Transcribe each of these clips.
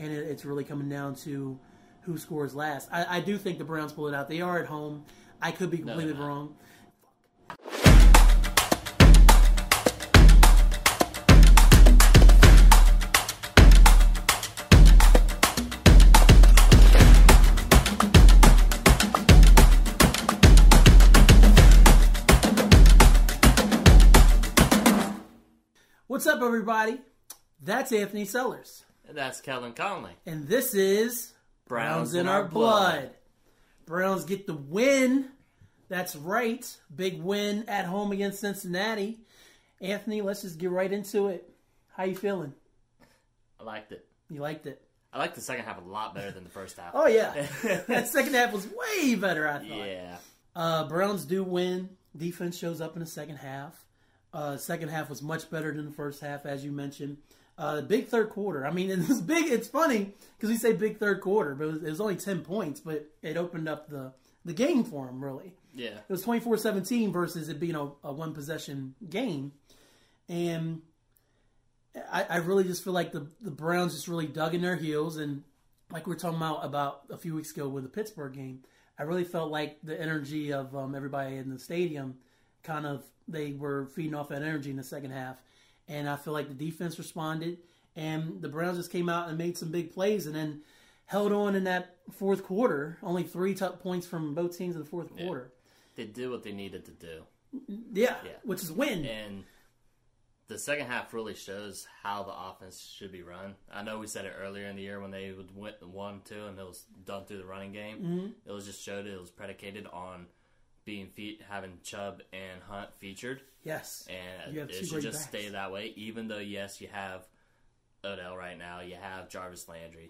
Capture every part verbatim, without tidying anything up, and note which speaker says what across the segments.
Speaker 1: and it, it's really coming down to who scores last. I, I do think the Browns pull it out. They are at home. I could be completely
Speaker 2: no, no.
Speaker 1: wrong. What's up, everybody? That's Anthony Sellers.
Speaker 2: And that's Kellen Conley.
Speaker 1: And this is
Speaker 2: Browns,
Speaker 1: Browns in Our blood. blood. Browns get the win. That's right. Big win at home against Cincinnati. Anthony, let's just get right into it. How you feeling?
Speaker 2: I liked it.
Speaker 1: You liked it?
Speaker 2: I liked the second half a lot better than the first half.
Speaker 1: Oh, yeah. That second half was way better, I thought.
Speaker 2: Yeah.
Speaker 1: Uh, Browns do win. Defense shows up in the second half. Uh, second half was much better than the first half, as you mentioned. Uh, big third quarter. I mean, it's big. It's funny because we say big third quarter, but it was, it was only ten points, but it opened up the, the game for them, really.
Speaker 2: Yeah.
Speaker 1: It was twenty-four seventeen versus it being a, a one-possession game. And I, I really just feel like the, the Browns just really dug in their heels. And like we were talking about, about a few weeks ago with the Pittsburgh game, I really felt like the energy of um, everybody in the stadium kind of, they were feeding off that energy in the second half. And I feel like the defense responded, and the Browns just came out and made some big plays and then held on in that fourth quarter. Only three top points from both teams in the fourth
Speaker 2: yeah.
Speaker 1: quarter.
Speaker 2: They did what they needed to do.
Speaker 1: Yeah,
Speaker 2: yeah,
Speaker 1: which is win.
Speaker 2: And the second half really shows how the offense should be run. I know we said it earlier in the year when they would win one two and it was done through the running game.
Speaker 1: Mm-hmm.
Speaker 2: It was just showed it was predicated on being feet, having Chubb and Hunt featured.
Speaker 1: Yes.
Speaker 2: And it should just backs. stay that way, even though, yes, you have Odell right now. You have Jarvis Landry.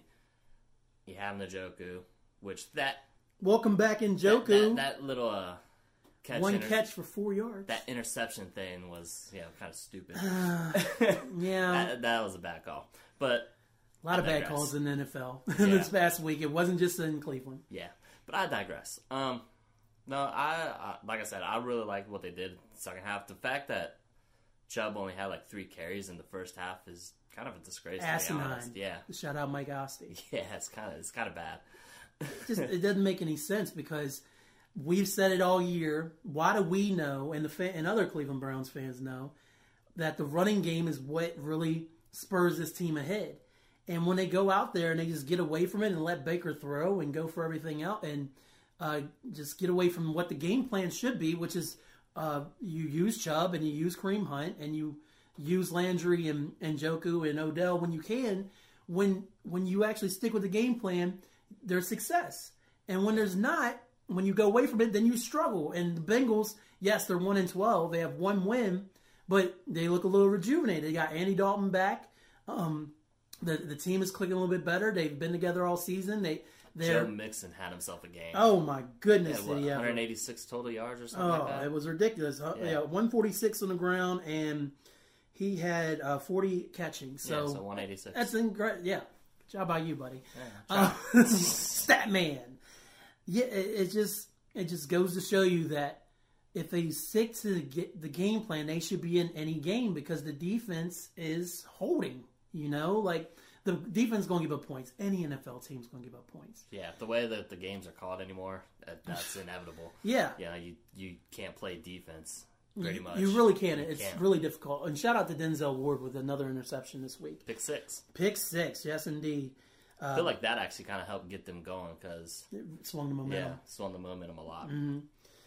Speaker 2: You have Njoku, which that...
Speaker 1: Welcome back, Njoku.
Speaker 2: That, that, that little uh, catch...
Speaker 1: One
Speaker 2: inter-
Speaker 1: catch for four yards.
Speaker 2: That interception thing was, you know, kind of stupid.
Speaker 1: Uh, yeah.
Speaker 2: that, that was a bad call. But...
Speaker 1: A lot
Speaker 2: I
Speaker 1: of
Speaker 2: digress.
Speaker 1: bad calls in the N F L
Speaker 2: Yeah.
Speaker 1: this past week. It wasn't just in Cleveland.
Speaker 2: Yeah. But I digress. Um... No, I, I like I said, I really liked what they did in the second half. The fact that Chubb only had like three carries in the first half is kind of a disgrace.
Speaker 1: Asinine.
Speaker 2: To be honest. Yeah.
Speaker 1: Shout out Mike Osti.
Speaker 2: Yeah, it's kind of it's kind of bad.
Speaker 1: Just it doesn't make any sense because we've said it all year. Why do we know, and the fan, and other Cleveland Browns fans know, that the running game is what really spurs this team ahead? And when they go out there and they just get away from it and let Baker throw and go for everything out and Uh, just get away from what the game plan should be, which is uh, you use Chubb and you use Kareem Hunt and you use Landry and, and Njoku and Odell when you can. When when you actually stick with the game plan, there's success. And when there's not, when you go away from it, then you struggle. And the Bengals, yes, they're one and twelve. They have one win, but they look a little rejuvenated. They got Andy Dalton back. Um, the the team is clicking a little bit better. They've been together all season. They
Speaker 2: Joe Mixon had himself a game.
Speaker 1: Oh, my goodness.
Speaker 2: What,
Speaker 1: did he
Speaker 2: one eighty-six total yards or something
Speaker 1: oh,
Speaker 2: like that?
Speaker 1: It was ridiculous. Yeah. yeah, one forty-six on the ground, and he had uh, forty catching. So,
Speaker 2: yeah, so one eighty-six.
Speaker 1: That's incredible. Yeah. Good job by you, buddy.
Speaker 2: Yeah,
Speaker 1: uh, stat man. Yeah, it, it just it just goes to show you that if they stick to the, the game plan, they should be in any game because the defense is holding, you know? Like, the defense is going to give up points. Any N F L team is going to give up points.
Speaker 2: Yeah, the way that the games are called anymore, that, that's inevitable.
Speaker 1: Yeah.
Speaker 2: Yeah, you, you can't play defense pretty
Speaker 1: you,
Speaker 2: much.
Speaker 1: You really can't.
Speaker 2: You
Speaker 1: It's
Speaker 2: can't.
Speaker 1: really difficult. And shout out to Denzel Ward with another interception this week.
Speaker 2: Pick six.
Speaker 1: Pick six, yes indeed. Uh,
Speaker 2: I feel like that actually kind of helped get them going because...
Speaker 1: It swung the momentum.
Speaker 2: Yeah, swung the momentum a lot.
Speaker 1: Mm-hmm.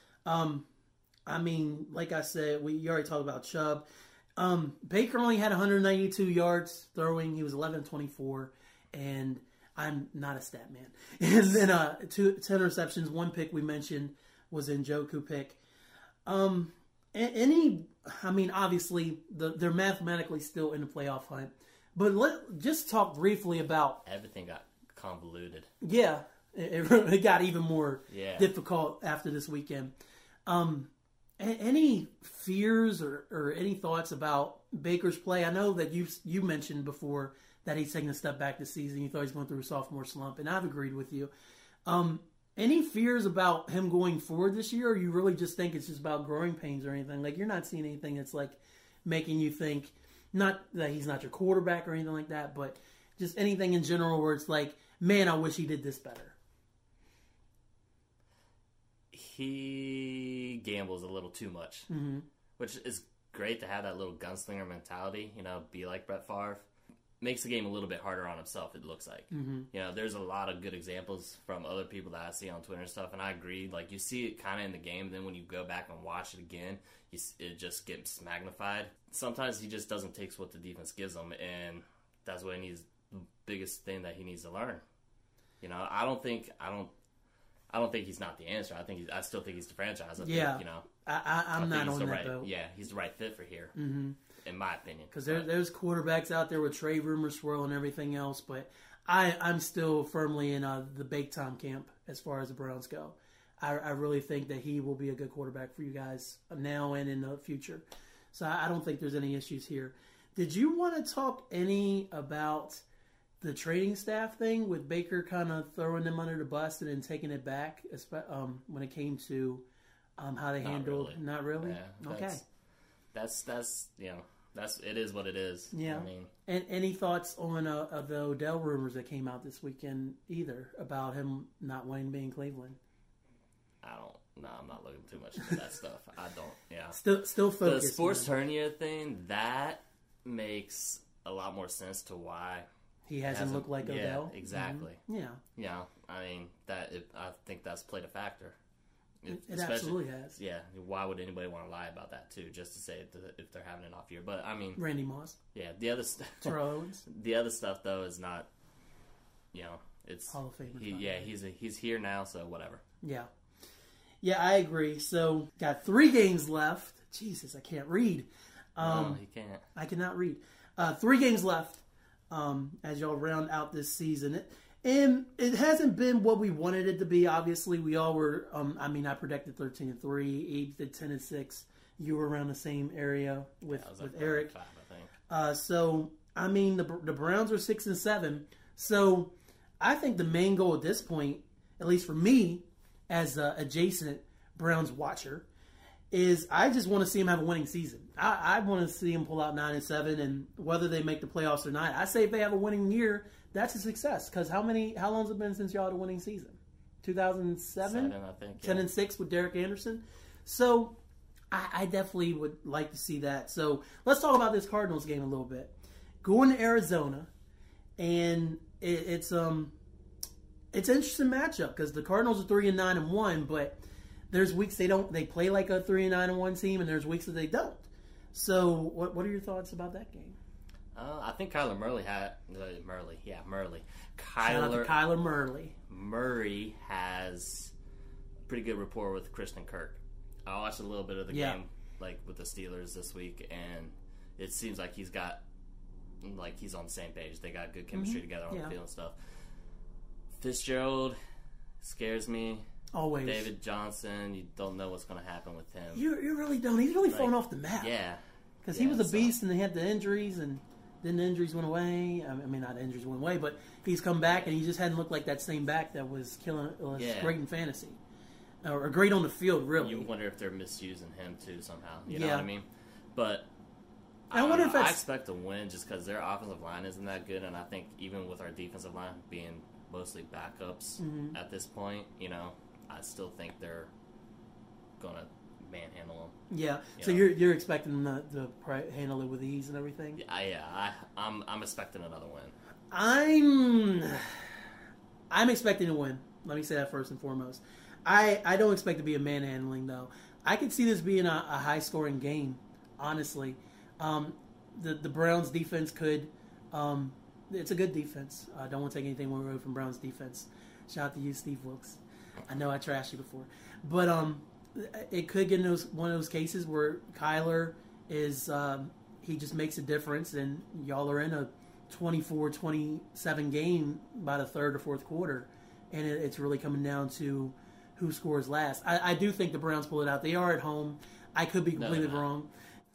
Speaker 1: Um, I mean, like I said, we you already talked about Chubb. Um, Baker only had one hundred ninety-two yards throwing. He was eleven twenty-four, and I'm not a stat man. And then uh, two, ten receptions, one pick we mentioned was Njoku pick. Um, any, I mean, obviously the, they're mathematically still in the playoff hunt, but let just talk briefly about
Speaker 2: everything got convoluted.
Speaker 1: Yeah, it, it got even more
Speaker 2: yeah.
Speaker 1: difficult after this weekend. Um, any fears or, or any thoughts about Baker's play? I know that you you mentioned before that he's taking a step back this season. You thought he's going through a sophomore slump, and I've agreed with you. Um, any fears about him going forward this year, or you really just think it's just about growing pains or anything? Like, you're not seeing anything that's, like, making you think, not that he's not your quarterback or anything like that, but just anything in general where it's like, man, I wish he did this better?
Speaker 2: He gambles a little too much,
Speaker 1: mm-hmm.
Speaker 2: which is great to have that little gunslinger mentality, you know, be like Brett Favre. Makes the game a little bit harder on himself, it looks like.
Speaker 1: Mm-hmm.
Speaker 2: You know, there's a lot of good examples from other people that I see on Twitter and stuff, and I agree. Like, you see it kind of in the game, then when you go back and watch it again, you, it just gets magnified. Sometimes he just doesn't take what the defense gives him, and that's what he needs, the biggest thing that he needs to learn. You know, I don't think, I don't, I don't think he's not the answer. I think he's, I still think he's the franchise. I
Speaker 1: yeah,
Speaker 2: think, you know,
Speaker 1: I, I, I'm
Speaker 2: I
Speaker 1: not on
Speaker 2: the
Speaker 1: that
Speaker 2: right,
Speaker 1: boat.
Speaker 2: Yeah, he's the right fit for here,
Speaker 1: mm-hmm.
Speaker 2: in my opinion.
Speaker 1: Because there, there's quarterbacks out there with trade rumors swirling and everything else, but I, I'm still firmly in uh, the bake time camp as far as the Browns go. I, I really think that he will be a good quarterback for you guys now and in the future. So I, I don't think there's any issues here. Did you want to talk any about the training staff thing with Baker kind of throwing them under the bus and then taking it back um, when it came to um, how they
Speaker 2: Not
Speaker 1: handled?
Speaker 2: really.
Speaker 1: Not really.
Speaker 2: Yeah,
Speaker 1: okay.
Speaker 2: That's, that's that's you know that's it is what it is.
Speaker 1: Yeah.
Speaker 2: I mean,
Speaker 1: and any thoughts on uh, uh, the Odell rumors that came out this weekend either about him not wanting to be in Cleveland?
Speaker 2: I don't. No, I'm not looking too much into that stuff. I don't. Yeah.
Speaker 1: Still, still focused.
Speaker 2: The sports hernia thing that makes a lot more sense to why.
Speaker 1: He hasn't, hasn't looked like
Speaker 2: yeah,
Speaker 1: Odell.
Speaker 2: Exactly.
Speaker 1: Mm-hmm. Yeah.
Speaker 2: Yeah. I mean that. It, I think that's played a factor.
Speaker 1: It, it absolutely has.
Speaker 2: Yeah. Why would anybody want to lie about that too? Just to say if, the, if they're having an off year. But I mean,
Speaker 1: Randy Moss.
Speaker 2: Yeah. The other stuff.
Speaker 1: Owens.
Speaker 2: The other stuff though is not. You know, it's
Speaker 1: Hall of Fame.
Speaker 2: He, yeah. He's a, he's here now, so whatever.
Speaker 1: Yeah. Yeah, I agree. So got three games left. Jesus, I can't read. Um,
Speaker 2: no, he can't.
Speaker 1: I cannot read. Uh, three games left. Um, as y'all round out this season. It, and it hasn't been what we wanted it to be, obviously. We all were, um, I mean, I predicted thirteen and three, Abe did ten and six. You were around the same area with,
Speaker 2: yeah,
Speaker 1: with
Speaker 2: like
Speaker 1: Eric.
Speaker 2: Five, I think.
Speaker 1: Uh, so, I mean, the, the Browns are six and seven. So, I think the main goal at this point, at least for me, as a adjacent Browns watcher, is I just want to see him have a winning season. I, I want to see him pull out nine and seven, and whether they make the playoffs or not, I say if they have a winning year, that's a success. Because how many, how long's it been since y'all had a winning season? two thousand seven,
Speaker 2: Seven, I think.
Speaker 1: ten
Speaker 2: yeah.
Speaker 1: and six with Derek Anderson. So I, I definitely would like to see that. So let's talk about this Cardinals game a little bit. Going to Arizona, and it, it's um, it's an interesting matchup because the Cardinals are three and nine and one, but there's weeks they don't they play like a three and nine and one team, and there's weeks that they don't. So, what what are your thoughts about that game?
Speaker 2: Uh, I think Kyler Murray had uh, Murray, yeah, Murray.
Speaker 1: Shout out
Speaker 2: Kyler
Speaker 1: to Kyler Murray.
Speaker 2: Murray has pretty good rapport with Kristen Kirk. I watched a little bit of the
Speaker 1: Yeah.
Speaker 2: game, like with the Steelers this week, and it seems like he's got like he's on the same page. They got good chemistry
Speaker 1: Mm-hmm.
Speaker 2: together on
Speaker 1: Yeah.
Speaker 2: the field and stuff. Fitzgerald scares me.
Speaker 1: Always.
Speaker 2: David Johnson, you don't know what's going to happen with him.
Speaker 1: You, you really don't. He's really
Speaker 2: Like,
Speaker 1: fallen off the map.
Speaker 2: Yeah.
Speaker 1: Because
Speaker 2: yeah,
Speaker 1: he was a
Speaker 2: so-
Speaker 1: beast, and they had the injuries, and then the injuries went away. I mean, not the injuries went away, but he's come back, and he just hadn't looked like that same back that was killing. Was
Speaker 2: Yeah.
Speaker 1: great in fantasy, or great on the field, really.
Speaker 2: You wonder if they're misusing him too somehow. You know
Speaker 1: Yeah.
Speaker 2: what I mean? But
Speaker 1: I wonder
Speaker 2: don't
Speaker 1: if
Speaker 2: know. I
Speaker 1: that's-
Speaker 2: expect a win just because their offensive line isn't that good, and I think even with our defensive line being mostly backups
Speaker 1: Mhm.
Speaker 2: at this point, you know, I still think they're gonna manhandle them.
Speaker 1: Yeah.
Speaker 2: You
Speaker 1: So
Speaker 2: know.
Speaker 1: you're you're expecting them to, to pri- handle it with ease and everything.
Speaker 2: Yeah, I, yeah, I, I'm I'm expecting another win.
Speaker 1: I'm I'm expecting to win. Let me say that first and foremost. I, I don't expect to be a manhandling though. I could see this being a, a high scoring game. Honestly, um, the the Browns defense could. Um, it's a good defense. I don't want to take anything away from Browns defense. Shout out to you, Steve Wilkes. I know I trashed you before, but um, it could get in those one of those cases where Kyler is um, he just makes a difference, and y'all are in a twenty-four twenty-seven game by the third or fourth quarter, and it, it's really coming down to who scores last. I, I do think the Browns pull it out. They are at home. I could be
Speaker 2: No,
Speaker 1: completely
Speaker 2: they're not.
Speaker 1: wrong.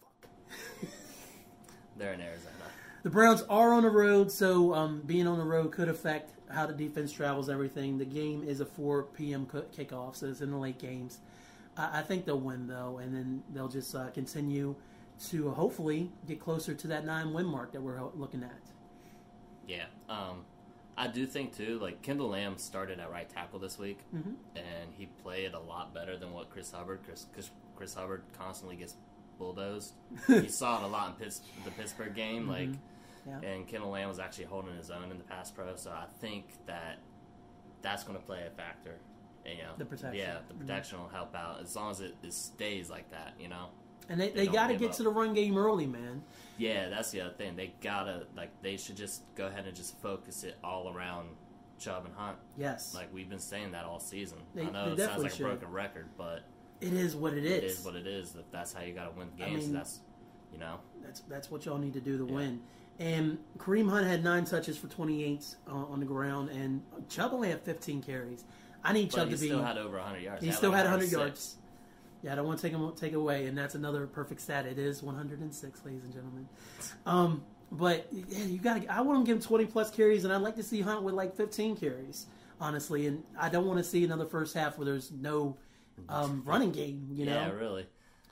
Speaker 2: They're in Arizona.
Speaker 1: The Browns are on the road, so um, being on the road could affect how the defense travels, everything. The game is a four p.m. co- kickoff, so it's in the late games. I, I think they'll win, though, and then they'll just uh, continue to uh, hopefully get closer to that nine-win mark that we're ho- looking at.
Speaker 2: Yeah. Um, I do think, too, like, Kendall Lamb started at right tackle this week,
Speaker 1: Mm-hmm.
Speaker 2: and he played a lot better than what Chris Hubbard, Chris, Chris, Chris Hubbard constantly gets bulldozed. You saw it a lot in Pitts, the Pittsburgh game, like,
Speaker 1: Yeah.
Speaker 2: and Kendall Lamb was actually holding his own in the pass pro, so I think that that's going to play a factor. You know,
Speaker 1: The protection.
Speaker 2: Yeah, the protection will help out as long as it, it stays like that, you know?
Speaker 1: And they,
Speaker 2: They
Speaker 1: they
Speaker 2: don't
Speaker 1: got to
Speaker 2: give
Speaker 1: get
Speaker 2: up.
Speaker 1: to the run game early, man.
Speaker 2: Yeah, that's the other thing. They gotta, like, they should just go ahead and just focus it all around Chubb and Hunt.
Speaker 1: Yes.
Speaker 2: Like, we've been saying that all season.
Speaker 1: They-
Speaker 2: I know
Speaker 1: they
Speaker 2: it sounds
Speaker 1: definitely
Speaker 2: like a
Speaker 1: should.
Speaker 2: broken record, but
Speaker 1: It is what it is.
Speaker 2: it is what it is. If that's how you gotta win games,
Speaker 1: mean-
Speaker 2: that's, you know.
Speaker 1: That's that's what y'all need to do to
Speaker 2: Yeah.
Speaker 1: win. And Kareem Hunt had nine touches for twenty-eight uh, on the ground, and Chubb only had fifteen carries. I need
Speaker 2: But
Speaker 1: Chubb
Speaker 2: he
Speaker 1: to be.
Speaker 2: still had over one hundred yards.
Speaker 1: he
Speaker 2: had
Speaker 1: still
Speaker 2: like
Speaker 1: had one hundred
Speaker 2: one hundred
Speaker 1: yards.
Speaker 2: six.
Speaker 1: Yeah, I don't want to take him take away, and that's another perfect stat. It is one hundred six, ladies and gentlemen. Um, but yeah, you got. I want to give him twenty plus carries, and I'd like to see Hunt with like fifteen carries, honestly. And I don't want to see another first half where there's no um, running game. You know.
Speaker 2: Yeah, really.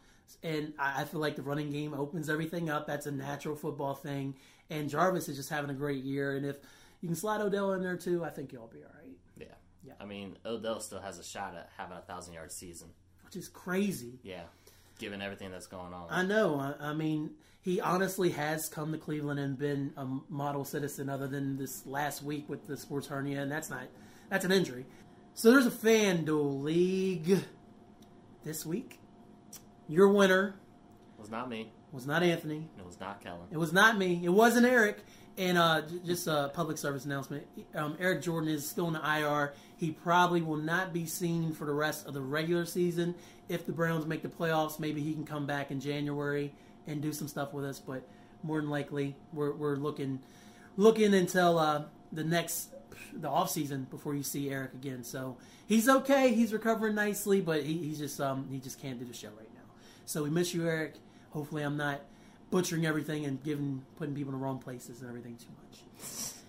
Speaker 1: And I I feel like the running game opens everything up. That's a natural football thing. And Jarvis is just having a great year. And if you can slide Odell in there too, I think you'll be all right.
Speaker 2: Yeah.
Speaker 1: Yeah.
Speaker 2: I mean, Odell still has a shot at having a thousand yard season.
Speaker 1: Which is crazy.
Speaker 2: Yeah. Given everything that's going on.
Speaker 1: I know. I, I mean, he honestly has come to Cleveland and been a model citizen other than this last week with the sports hernia. And that's not, that's an injury. So there's a FanDuel League this week. Your winner
Speaker 2: It was not me.
Speaker 1: was not Anthony.
Speaker 2: It was not Kellen.
Speaker 1: It was not me. It wasn't Eric. And uh, j- just a public service announcement. Um, Eric Jordan is still in the I R. He probably will not be seen for the rest of the regular season. If the Browns make the playoffs, maybe he can come back in January and do some stuff with us. But more than likely, we're, we're looking looking until uh, the next the off season before you see Eric again. So he's okay. He's recovering nicely, but he, he's just um, he just can't do the show right now. So we miss you, Eric. Hopefully, I'm not butchering everything and giving putting people in the wrong places and everything too much.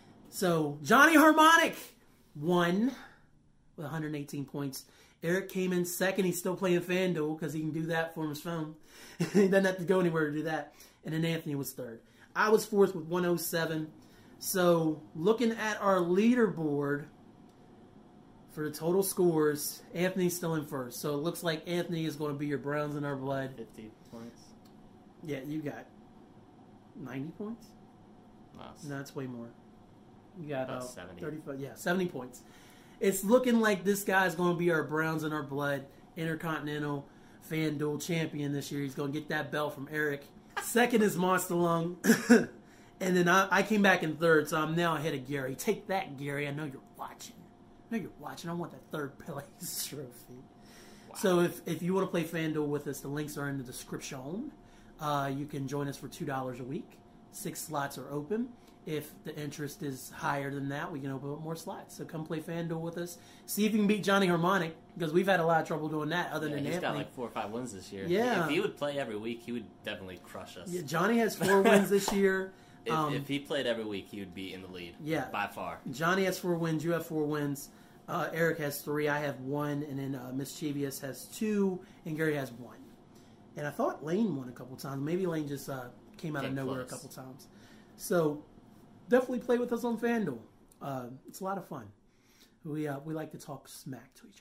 Speaker 1: So Johnny Harmonic won with one hundred eighteen points. Eric came in second. He's still playing FanDuel because he can do that from his phone. He doesn't have to go anywhere to do that. And then Anthony was third. I was fourth with one oh seven. So looking at our leaderboard for the total scores, Anthony's still in first. So it looks like Anthony is going to be your Browns in our blood.
Speaker 2: fifty points.
Speaker 1: Yeah, you got ninety points?
Speaker 2: Wow.
Speaker 1: No, it's way more. You got
Speaker 2: About
Speaker 1: uh,
Speaker 2: seventy.
Speaker 1: thirty-five. Yeah, seventy points. It's looking like this guy's going to be our Browns in our blood Intercontinental FanDuel champion this year. He's going to get that belt from Eric. Second is Monster Lung. And then I, I came back in third, so I'm now ahead of Gary. Take that, Gary. I know you're watching. I know you're watching. I want that third place trophy.
Speaker 2: Wow.
Speaker 1: So if, if you want to play FanDuel with us, the links are in the description. Uh, you can join us for two dollars a week. Six slots are open. If the interest is higher than that, we can open up more slots. So come play FanDuel with us. See if you can beat Johnny Harmonic, because we've had a lot of trouble doing that other
Speaker 2: Yeah,
Speaker 1: than
Speaker 2: he's
Speaker 1: Anthony.
Speaker 2: got like four or five wins this year.
Speaker 1: Yeah.
Speaker 2: If he would play every week, he would definitely crush us.
Speaker 1: Yeah, Johnny has four wins this year.
Speaker 2: If,
Speaker 1: Um,
Speaker 2: if he played every week, he would be in the lead.
Speaker 1: Yeah.
Speaker 2: By far.
Speaker 1: Johnny has four wins. You have four wins. Uh, Eric has three. I have one. And then uh, Mischievous has two. And Gary has one. And I thought Lane won a couple times. Maybe Lane just uh, came out
Speaker 2: Came
Speaker 1: of nowhere
Speaker 2: close.
Speaker 1: a couple times. So definitely play with us on FanDuel. Uh, it's a lot of fun. We uh, we like to talk smack to each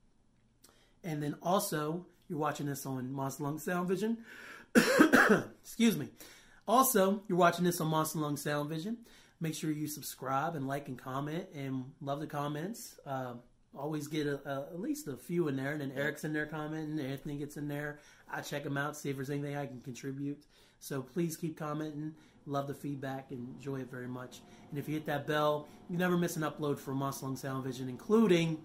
Speaker 1: other. And then also, you're watching this on Monster Lung Sound Vision. Excuse me. Also, you're watching this on Monster Lung Sound Vision. Make sure you subscribe and like and comment, and love the comments. Uh, always get a, a, at least a few in there, and then Eric's in there commenting, Anthony gets in there. I check them out, see if there's anything I can contribute. So please keep commenting. Love the feedback and enjoy it very much. And if you hit that bell, you never miss an upload from Monster Lung Sound Vision, including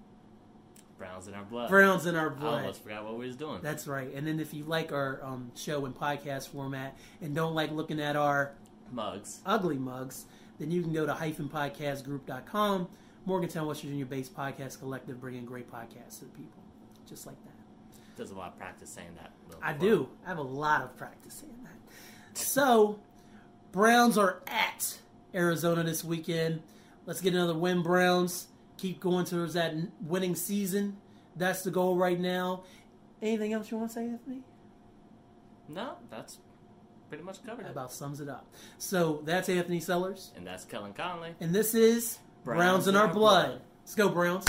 Speaker 2: Browns in our blood.
Speaker 1: Browns in Our
Speaker 2: I
Speaker 1: Blood.
Speaker 2: almost forgot what we was doing.
Speaker 1: That's right. And then if you like our um, show in podcast format and don't like looking at our
Speaker 2: Mugs.
Speaker 1: ugly mugs, then you can go to hyphen podcast group dot com. Morgantown, West Virginia based podcast collective, bringing great podcasts to the people. Just like that.
Speaker 2: Does a lot of practice saying that. though.
Speaker 1: I do. I have a lot of practice saying that. So, Browns are at Arizona this weekend. Let's get another win, Browns. Keep going towards that winning season. That's the goal right now. Anything else you want to say, Anthony?
Speaker 2: No, that's pretty much covered
Speaker 1: That
Speaker 2: it.
Speaker 1: about sums it up. So that's Anthony Sellers.
Speaker 2: And that's Kellen Conley.
Speaker 1: And this is Browns, Browns in Our blood. blood. Let's go, Browns.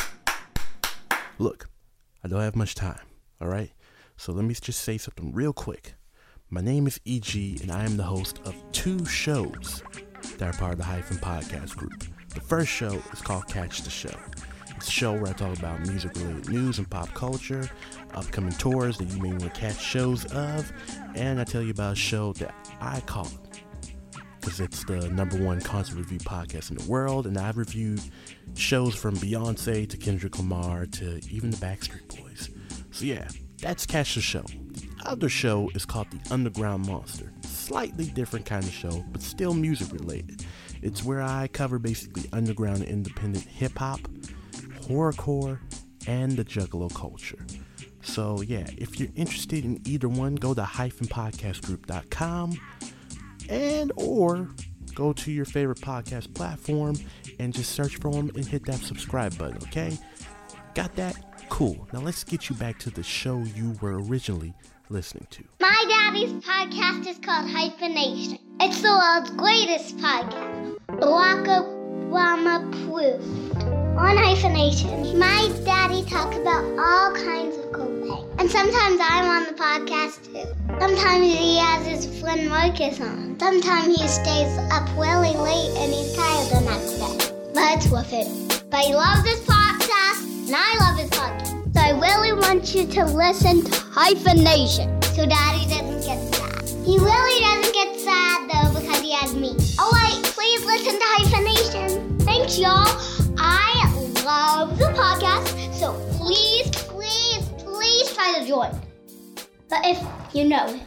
Speaker 3: Look, I don't have much time, all right? So let me just say something real quick. My name is E G, and I am the host of two shows that are part of the Hyphen Podcast Group. The first show is called Catch the Show. It's a show where I talk about music-related news and pop culture, upcoming tours that you may want to catch shows of, and I tell you about a show that I call it, because it's the number one concert review podcast in the world, and I've reviewed shows from Beyonce to Kendrick Lamar to even the Backstreet Boys. So yeah, that's Catch the Show. The other show is called The Underground Monster. Slightly different kind of show, but still music related. It's where I cover basically underground independent hip-hop, horrorcore, and the juggalo culture. So yeah, if you're interested in either one, go to hyphen podcast group dot com and or go to your favorite podcast platform and just search for them and hit that subscribe button, okay? Got that? Cool. Now let's get you back to the show you were originally listening to.
Speaker 4: My daddy's podcast is called Hyphenation. It's the world's greatest podcast. Barack Obama approved. On Hyphenation, my daddy talks about all kinds of cool things. And sometimes I'm on the podcast too. Sometimes he has his friend Marcus on. Sometimes he stays up really late and he's tired the next day. But it's worth it. But he loves this podcast and I love his podcast. So I really want you to listen to Hyphenation so Daddy doesn't get sad. He really doesn't get sad though because he has me. Oh wait, please listen to Hyphenation. Thanks y'all. I love the podcast, so please, please, please try to join. But if you know him.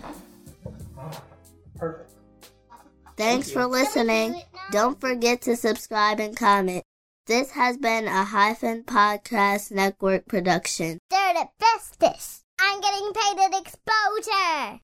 Speaker 1: Perfect.
Speaker 5: Thanks for listening. Don't forget to subscribe and comment. This has been a Hyphen Podcast Network production.
Speaker 4: They're the bestest. I'm getting paid at exposure.